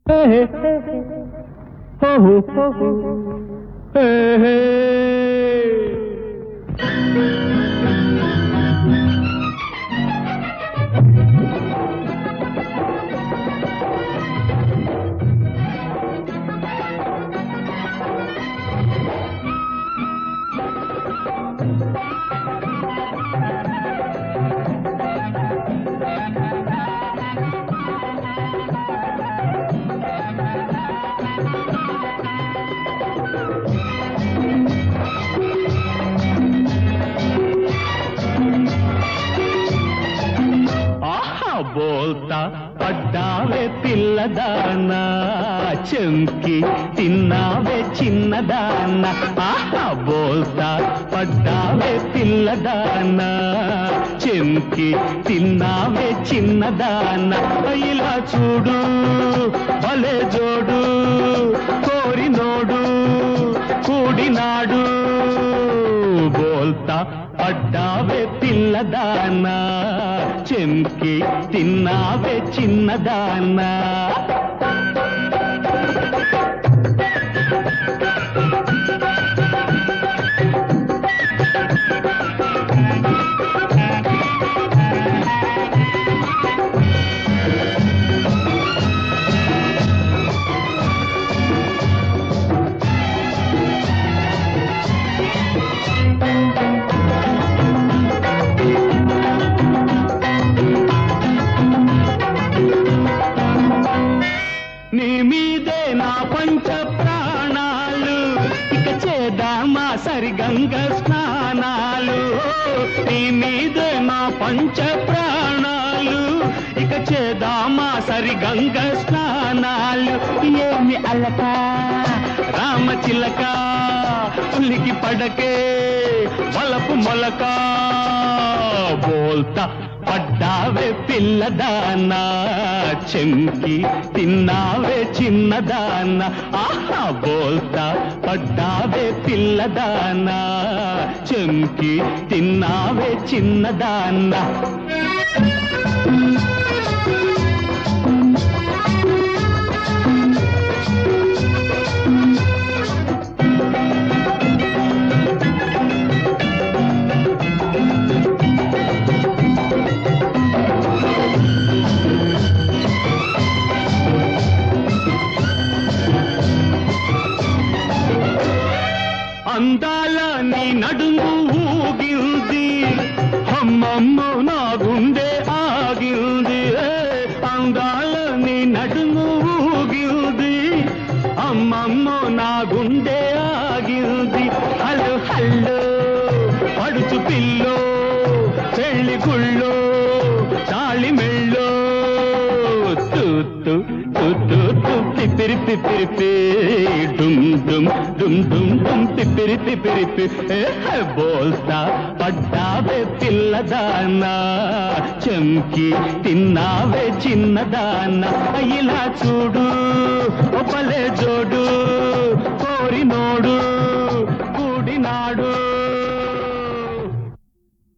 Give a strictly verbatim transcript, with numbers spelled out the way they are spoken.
బోల్తా పడ్డావే పిల్లదానా, చెంకి తిన్నావే చిన్నదానా. ఆహా బోల్తా పడ్డావే పిల్లదానా, చెంకి తిన్నావే చిన్నదానా. ఇలా చూడు భలే జోడు, కోరినోడు కూడినాడు. బోల్తా పడ్డావే పిల్లదానా, చెంకి తిన్నావే చిన్నదానా. నీ మీదే నా పంచ ప్రాణాలు, ఇక చేద్దామా సరిగంగ స్నానాలు. నీ మీదే నా పంచ ప్రాణాలు, ఇక చేద్దామా సరిగంగ స్నానాలు. ఏమి అలక రామచిలక, పులికి పడకే వలపు మొలక. బోల్తా పడ్డావే పిల్లదానా, చెంకి తిన్నావే చిన్నదానా. ఆహా బోల్తా పడ్డావే పిల్లదానా, చెంకి తిన్నావే చిన్నదానా. అందాల నీ నడుము ఊగింది, అమ్మమ్మ నా గుండె ఆగింది. అందాల నీ నడుము ఊగింది, అమ్మమ్మ నా గుండె ఆగింది. హలో హల్లో పడుచు పిల్లో, పెళ్లి గుళ్ళో తాళి మెళ్ళో. తూత్తు తూత్తు పిపిరి పిపిరి డుమ్ డుమ్ డుమ్ డుమ్ డుమ్ పిపిరి పిపిరి. బోల్తా పడ్డావే పిల్లదానా, చెంకి తిన్నావే చిన్నదానా. ఇలా చూడు భలే జోడు, కోరినోడు